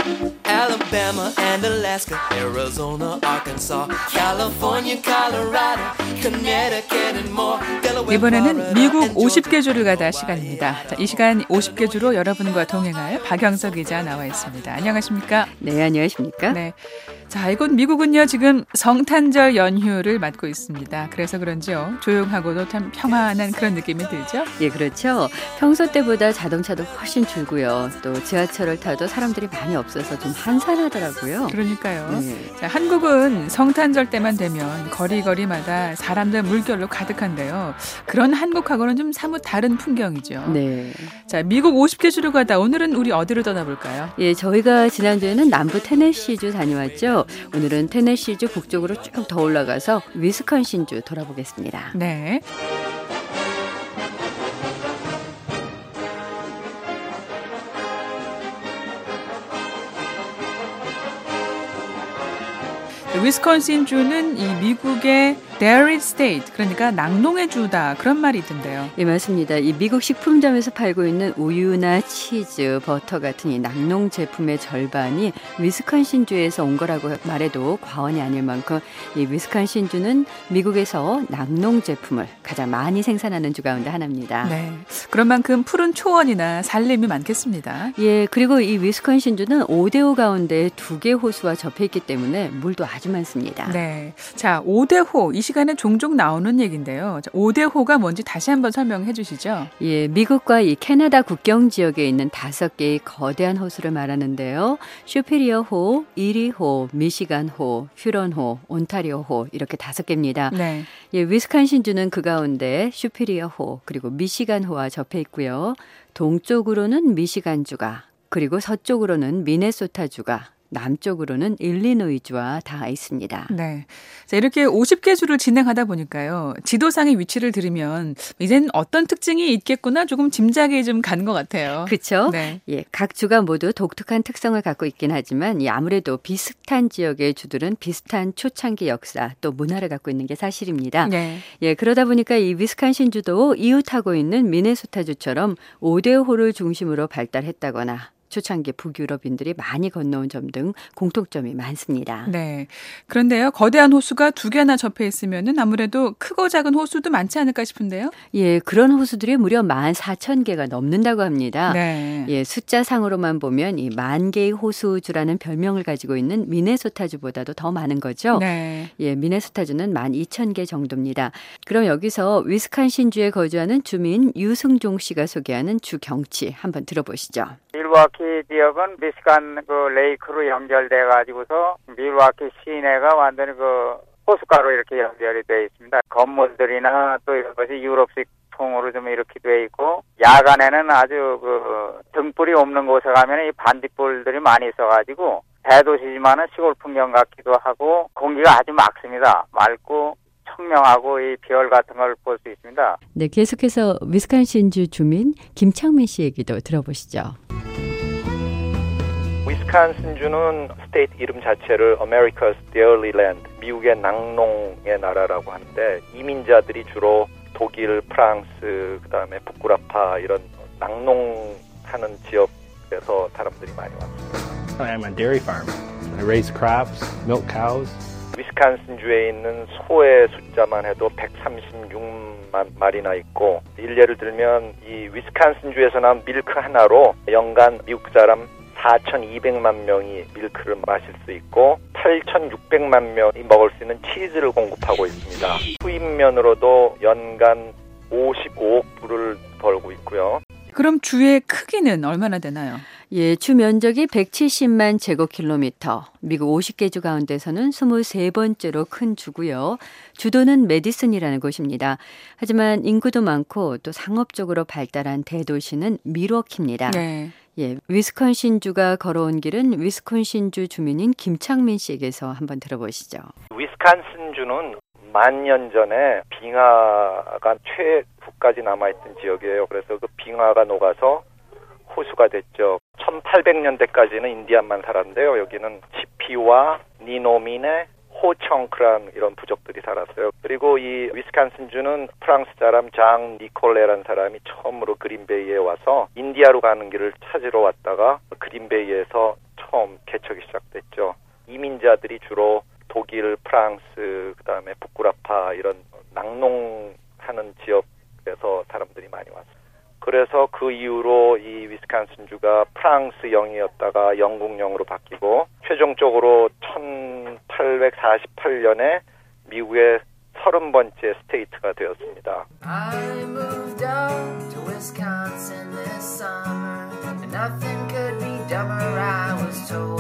Alabama and Alaska, Arizona, Arkansas, California, Colorado, Connecticut and more. 이번에는 미국 50개 주를 가다 시간입니다. 자, 이 시간 50개 주로 여러분과 동행할 박영석 기자 나와 있습니다. 안녕하십니까? 네, 안녕하십니까? 네. 자, 이곳 미국은요, 지금 성탄절 연휴를 맞고 있습니다. 그래서 그런지요, 조용하고도 참 평안한 그런 느낌이 들죠? 예, 그렇죠. 평소 때보다 자동차도 훨씬 줄고요. 또 지하철을 타도 사람들이 많이 없어서 좀 한산하더라고요. 그러니까요. 네. 자, 한국은 성탄절 때만 되면 거리거리마다 사람들 물결로 가득한데요. 그런 한국하고는 좀 사뭇 다른 풍경이죠. 네. 자, 미국 50개 주로 가다 오늘은 우리 어디로 떠나볼까요? 예, 저희가 지난주에는 남부 테네시주 다녀왔죠. 오늘은 테네시주 북쪽으로 쭉 더 올라가서 위스콘신주 돌아보겠습니다. 네. 위스콘신주는 이 미국의 dairy state, 그러니까 낙농의 주다, 그런 말이 있던데요. 예, 맞습니다. 이 미국 식품점에서 팔고 있는 우유나 치즈, 버터 같은 이 낙농 제품의 절반이 위스콘신주에서 온 거라고 말해도 과언이 아닐 만큼 이 위스콘신주는 미국에서 낙농 제품을 가장 많이 생산하는 주 가운데 하나입니다. 네, 그런 만큼 푸른 초원이나 산림이 많겠습니다. 예, 그리고 이 위스콘신주는 5대5 가운데 2개 호수와 접해 있기 때문에 물도 아주 많습니다. 네, 자, 5대호, 이 시간에 종종 나오는 얘기인데요. 5대호가 뭔지 다시 한번 설명해 주시죠. 예, 미국과 이 캐나다 국경 지역에 있는 5개의 거대한 호수를 말하는데요. 슈피리어호, 이리호, 미시간호, 휴런호, 온타리오호 이렇게 5개입니다. 네. 예, 위스콘신주는 그 가운데 슈피리어호 그리고 미시간호와 접해 있고요. 동쪽으로는 미시간주가 그리고 서쪽으로는 미네소타주가 남쪽으로는 일리노이주와 닿아 있습니다. 네. 자, 이렇게 50개 주를 진행하다 보니까요. 지도상의 위치를 들으면 이제는 어떤 특징이 있겠구나 조금 짐작이 좀 가는 것 같아요. 그렇죠? 네. 예, 각 주가 모두 독특한 특성을 갖고 있긴 하지만 아무래도 비슷한 지역의 주들은 비슷한 초창기 역사 또 문화를 갖고 있는 게 사실입니다. 네. 예, 그러다 보니까 이 위스콘신주도 이웃하고 있는 미네소타주처럼 5대호를 중심으로 발달했다거나 초창기 북유럽인들이 많이 건너온 점 등 공통점이 많습니다. 네. 그런데요, 거대한 호수가 2개나 접해 있으면은 아무래도 크고 작은 호수도 많지 않을까 싶은데요. 예, 그런 호수들이 무려 14,000개가 넘는다고 합니다. 네. 예, 숫자상으로만 보면 이 10,000개의 호수주라는 별명을 가지고 있는 미네소타주보다도 더 많은 거죠. 네. 예, 미네소타주는 12,000개 정도입니다. 그럼 여기서 위스콘신주에 거주하는 주민 유승종 씨가 소개하는 주 경치 한번 들어보시죠. 밀워키 지역은 미시간 레이크로 연결돼 가지고서 밀워키 시내가 완전히 호숫가로 이렇게 연결이 돼 있습니다. 건물들이나 또 이런 것이 유럽식 통으로 좀 이렇게 돼 있고 야간에는 아주 등불이 없는 곳에 가면 이 반딧불들이 많이 있어가지고 대도시지만은 시골 풍경 같기도 하고 공기가 아주 맑습니다. 맑고 청명하고 이 별 같은 걸 볼 수 있습니다. 네, 계속해서 위스콘신주 주민 김창민 씨 얘기도 들어보시죠. 위스콘신주는 스테이트 이름 자체를 America's Dairy Land, 미국의 낙농의 나라라고 하는데 이민자들이 주로 독일, 프랑스, 그다음에 북구라파 이런 낙농하는 지역에서 사람들이 많이 왔습니다. I'm a dairy farmer. I raise crops, milk cows. 위스콘신주에 있는 소의 숫자만 해도 136만 마리나 있고 일례를 들면 이 위스콘신주에서 나온 밀크 하나로 연간 미국 사람 4,200만 명이 밀크를 마실 수 있고 8,600만 명이 먹을 수 있는 치즈를 공급하고 있습니다. 수입면으로도 연간 55억 불을 벌고 있고요. 그럼 주의 크기는 얼마나 되나요? 예, 주 면적이 170만 제곱킬로미터, 미국 50개 주 가운데서는 23번째로 큰 주고요. 주도는 메디슨이라는 곳입니다. 하지만 인구도 많고 또 상업적으로 발달한 대도시는 밀워키입니다. 네. 예, 위스콘신주가 걸어온 길은 위스콘신주 주민인 김창민 씨에게서 한번 들어보시죠. 위스콘신주는 10,000년 전에 빙하가 최후까지 남아있던 지역이에요. 그래서 그 빙하가 녹아서 호수가 됐죠. 1800년대까지는 인디안만 살았는데요. 여기는 치피와 니노민의 호청크란 이런 부족들이 살았어요. 그리고 이 위스콘신주는 프랑스 사람 장 니콜레라는 사람이 처음으로 그린베이에 와서 인디아로 가는 길을 찾으러 왔다가 그린베이에서 처음 소비자들이 주로 독일, 프랑스, 그다음에 부쿠라파 이런 낙농하는 지역에서 사람들이 많이 왔어요. 그래서 그 이후로 이 위스콘신주가 프랑스령이었다가 영국령으로 바뀌고 최종적으로 1848년에 미국의 30번째 스테이트가 되었습니다. I moved up to Wisconsin this summer, and nothing could be dumber, I was told.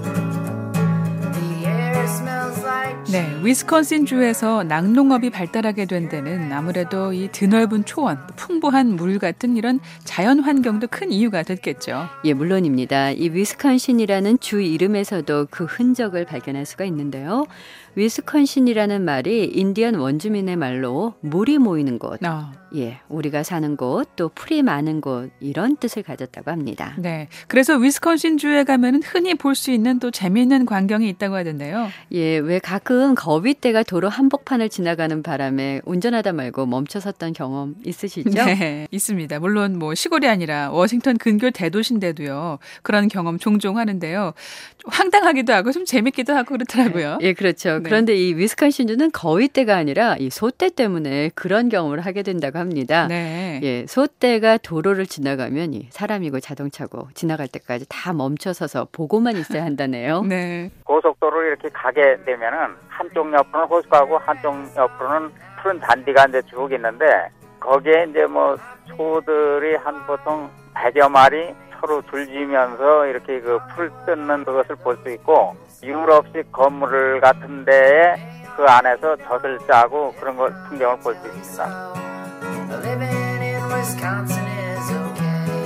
The air smells like 네, 위스콘신 주에서 낙농업이 발달하게 된 데는 아무래도 이 드넓은 초원, 풍부한 물 같은 이런 자연 환경도 큰 이유가 됐겠죠. 예, 물론입니다. 이 위스콘신이라는 주 이름에서도 그 흔적을 발견할 수가 있는데요. 위스콘신이라는 말이 인디언 원주민의 말로 물이 모이는 곳, 예, 우리가 사는 곳, 또 풀이 많은 곳 이런 뜻을 가졌다고 합니다. 네, 그래서 위스콘신 주에 가면은 흔히 볼 수 있는 또 재미있는 광경이 있다고 하던데요. 예, 왜 가끔 거위떼가 도로 한복판을 지나가는 바람에 운전하다 말고 멈춰섰던 경험 있으시죠? 네, 있습니다. 물론 뭐 시골이 아니라 워싱턴 근교 대도시인데도요. 그런 경험 종종 하는데요. 좀 황당하기도 하고 좀 재밌기도 하고 그렇더라고요. 예, 그렇죠. 네. 그런데 이 위스콘신주는 거위떼가 아니라 이 소떼 때문에 그런 경험을 하게 된다고 합니다. 네. 예, 소떼가 도로를 지나가면 이 사람이고 자동차고 지나갈 때까지 다 멈춰서서 보고만 있어야 한다네요. 네. 고속도로를 이렇게 가게 되면은 한쪽 옆으로는 호수가고 한쪽 옆으로는 푸른 잔디가 이제 쭉 있는데 거기에 이제 뭐 소들이 한 보통 100여 마리 서로 줄지면서 이렇게 그 풀 뜯는 그것을 볼 수 있고 유럽식 건물 같은 데에 그 안에서 젖을 짜고 그런 걸 풍경을 볼 수 있습니다. living in Wisconsin is okay.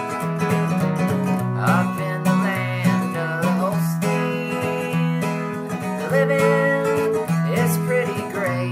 Up in the land of the Holstein, the living is pretty great.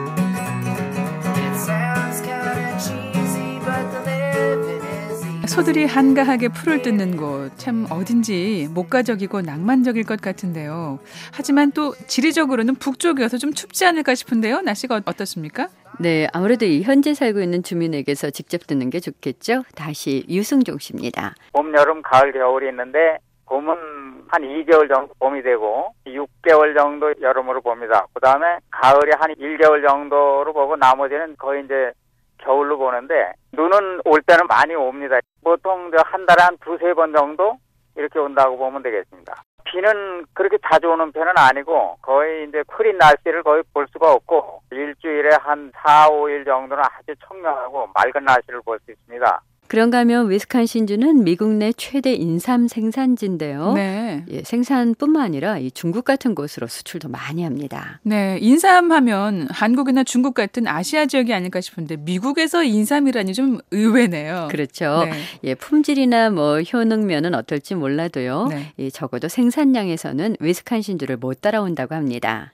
It sounds kinda cheesy, but the living is easy. 소들이 한가하게 풀을 뜯는 곳, 참 어딘지 목가적이고 낭만적일 것 같은데요. 하지만 또 지리적으로는 북쪽이어서 좀 춥지 않을까 싶은데요. 날씨가 어떻습니까? 네, 아무래도 이 현재 살고 있는 주민에게서 직접 듣는 게 좋겠죠. 다시 유승종 씨입니다. 봄, 여름, 가을, 겨울이 있는데 봄은 한 2개월 정도 봄이 되고 6개월 정도 여름으로 봅니다. 그 다음에 가을이 한 1개월 정도로 보고 나머지는 거의 이제 겨울로 보는데 눈은 올 때는 많이 옵니다. 보통 한 달에 한 2-3번 정도 이렇게 온다고 보면 되겠습니다. 비는 그렇게 자주 오는 편은 아니고 거의 이제 흐린 날씨를 거의 볼 수가 없고 일주일에 한 4-5일 정도는 아주 청명하고 맑은 날씨를 볼 수 있습니다. 그런가 하면 위스콘신주는 미국 내 최대 인삼 생산지인데요. 네. 예, 생산뿐만 아니라 이 중국 같은 곳으로 수출도 많이 합니다. 네, 인삼하면 한국이나 중국 같은 아시아 지역이 아닐까 싶은데 미국에서 인삼이라니 좀 의외네요. 그렇죠. 네. 예, 품질이나 뭐 효능면은 어떨지 몰라도요. 네. 예, 적어도 생산량에서는 위스콘신주를 못 따라온다고 합니다.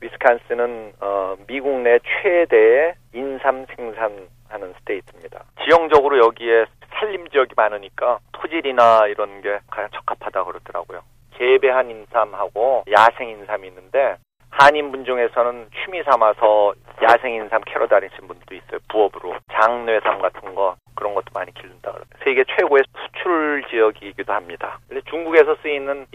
위스콘신은 미국 내 최대의 인삼 생산하는 스테이트입니다. 지형적으로 여기에 산림 지역이 많으니까 토질이나 이런 게 가장 적합하다고 그러더라고요. 재배한 인삼하고 야생 인삼이 있는데 한인분 중에서는 취미 삼아서 야생 인삼 캐러 다니신 분도 있어요. 부업으로. 장뇌삼 같은 거 그런 것도 많이 기른다 그래요. 세계 최고의 수출 지역이기도 합니다. 근데 중국에서 쓰이는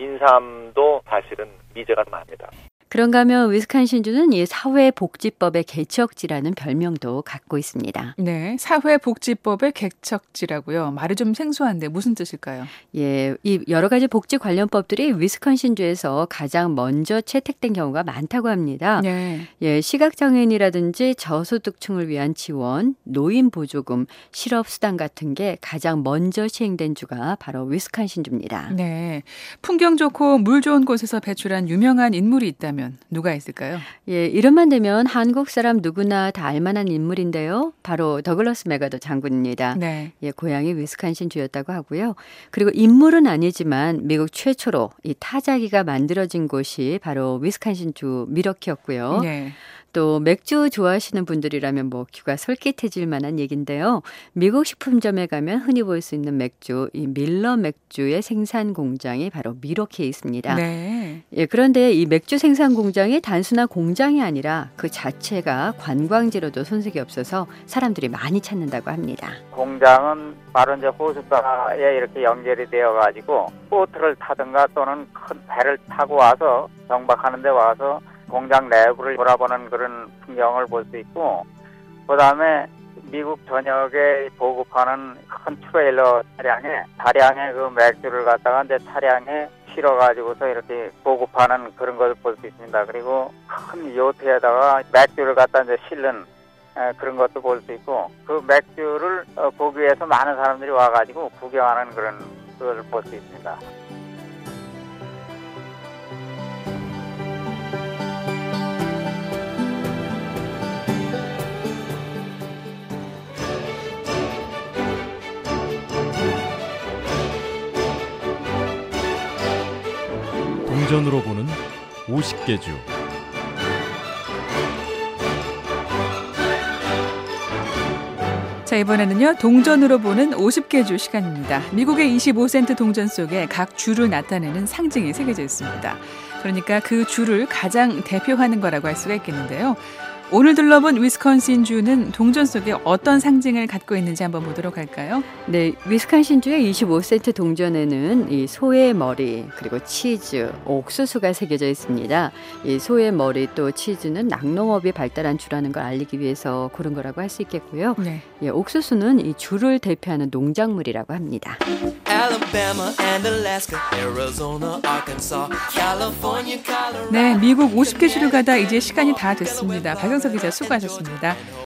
인삼도 사실은 미제가 많습니다. 그런가 하면 위스콘신주는 이 사회복지법의 개척지라는 별명도 갖고 있습니다. 네, 사회복지법의 개척지라고요. 말이 좀 생소한데 무슨 뜻일까요? 예, 이 여러 가지 복지 관련 법들이 위스콘신주에서 가장 먼저 채택된 경우가 많다고 합니다. 네. 예, 시각장애인이라든지 저소득층을 위한 지원, 노인 보조금, 실업수당 같은 게 가장 먼저 시행된 주가 바로 위스콘신주입니다. 네, 풍경 좋고 물 좋은 곳에서 배출한 유명한 인물이 있다면 누가 있을까요? 예, 이름만 되면 한국 사람 누구나 다 알만한 인물인데요. 바로 더글러스 맥아더 장군입니다. 네. 예, 고향이 위스콘신주였다고 하고요. 그리고 인물은 아니지만 미국 최초로 이 타자기가 만들어진 곳이 바로 위스콘신주 밀워키였고요. 네. 또 맥주 좋아하시는 분들이라면 뭐 귀가 솔깃해질 만한 얘기인데요. 미국 식품점에 가면 흔히 볼 수 있는 맥주, 이 밀러 맥주의 생산 공장이 바로 밀워키에 있습니다. 네. 예, 그런데 이 맥주 생산 공장이 단순한 공장이 아니라 그 자체가 관광지로도 손색이 없어서 사람들이 많이 찾는다고 합니다. 공장은 바로 이제 호숫가에 이렇게 연결이 되어가지고 보트를 타든가 또는 큰 배를 타고 와서 정박하는 데 와서 공장 내부를 돌아보는 그런 풍경을 볼 수 있고, 그 다음에 미국 전역에 보급하는 큰 트레일러 차량에 다량의 그 맥주를 갖다가 이제 차량에 실어가지고서 이렇게 보급하는 그런 것을 볼 수 있습니다. 그리고 큰 요트에다가 맥주를 갖다 이제 실는 그런 것도 볼 수 있고, 그 맥주를 보기 위해서 많은 사람들이 와가지고 구경하는 그런 걸 볼 수 있습니다. 동전으로 보는 50개 주. 자, 이번에는요, 동전으로 보는 50개 주 시간입니다. 미국의 25센트 동전 속에 각 주를 나타내는 상징이 새겨져 있습니다. 그러니까 그 주를 가장 대표하는 거라고 할 수가 있겠는데요. 오늘 둘러본 위스콘신 주는 동전 속에 어떤 상징을 갖고 있는지 한번 보도록 할까요? 네, 위스콘신주의 25센트 동전에는 이 소의 머리, 그리고 치즈, 옥수수가 새겨져 있습니다. 이 소의 머리 또 치즈는 낙농업이 발달한 주라는 걸 알리기 위해서 고른 거라고 할 수 있겠고요. 네. 예, 옥수수는 이 주를 대표하는 농작물이라고 합니다. Alabama and Alaska, Arizona, Arkansas, California, Colorado. 네, 미국 50개 주를 가다 이제 시간이 다 됐습니다. 박영석 기자 수고하셨습니다.